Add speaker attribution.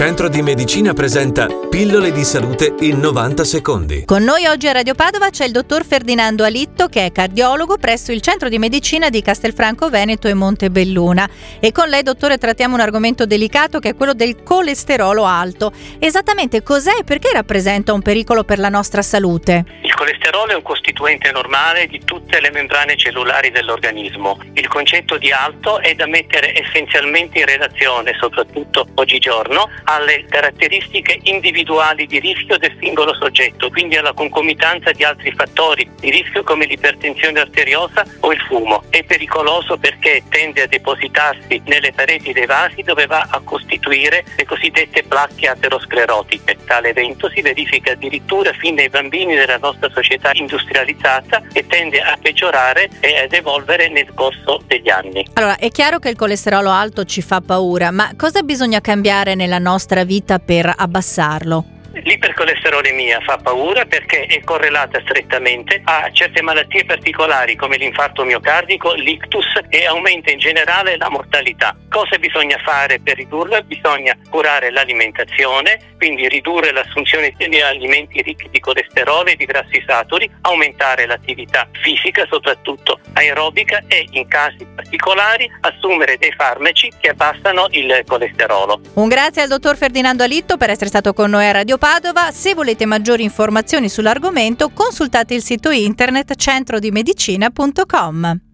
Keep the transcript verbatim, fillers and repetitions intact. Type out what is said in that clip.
Speaker 1: Centro di Medicina presenta Pillole di salute in novanta secondi.
Speaker 2: Con noi oggi a Radio Padova c'è il dottor Ferdinando Alitto, che è cardiologo presso il Centro di Medicina di Castelfranco Veneto e Montebelluna. E con lei, dottore, trattiamo un argomento delicato che è quello del colesterolo alto. Esattamente cos'è e perché rappresenta un pericolo per la nostra salute?
Speaker 3: Il colesterolo è un costituente normale di tutte le membrane cellulari dell'organismo. Il concetto di alto è da mettere essenzialmente in relazione, soprattutto oggigiorno, alle caratteristiche individuali di rischio del singolo soggetto, quindi alla concomitanza di altri fattori di rischio come l'ipertensione arteriosa o il fumo. È pericoloso perché tende a depositarsi nelle pareti dei vasi, dove va a costituire le cosiddette placche aterosclerotiche. Tale evento si verifica addirittura fin nei bambini della nostra società industrializzata e tende a peggiorare e ad evolvere nel corso degli anni.
Speaker 2: Allora, è chiaro che il colesterolo alto ci fa paura, ma cosa bisogna cambiare nella nostra vita per abbassarlo?
Speaker 3: L'ipercolesterolemia fa paura perché è correlata strettamente a certe malattie particolari come l'infarto miocardico, l'ictus, e aumenta in generale la mortalità. Cosa bisogna fare per ridurla? Bisogna curare l'alimentazione, quindi ridurre l'assunzione di alimenti ricchi di colesterolo e di grassi saturi, aumentare l'attività fisica, soprattutto aerobica, e in casi particolari assumere dei farmaci che abbassano il colesterolo.
Speaker 2: Un grazie al dottor Ferdinando Alitto per essere stato con noi a Radio Padova. Se volete maggiori informazioni sull'argomento, consultate il sito internet centro di medicina punto com.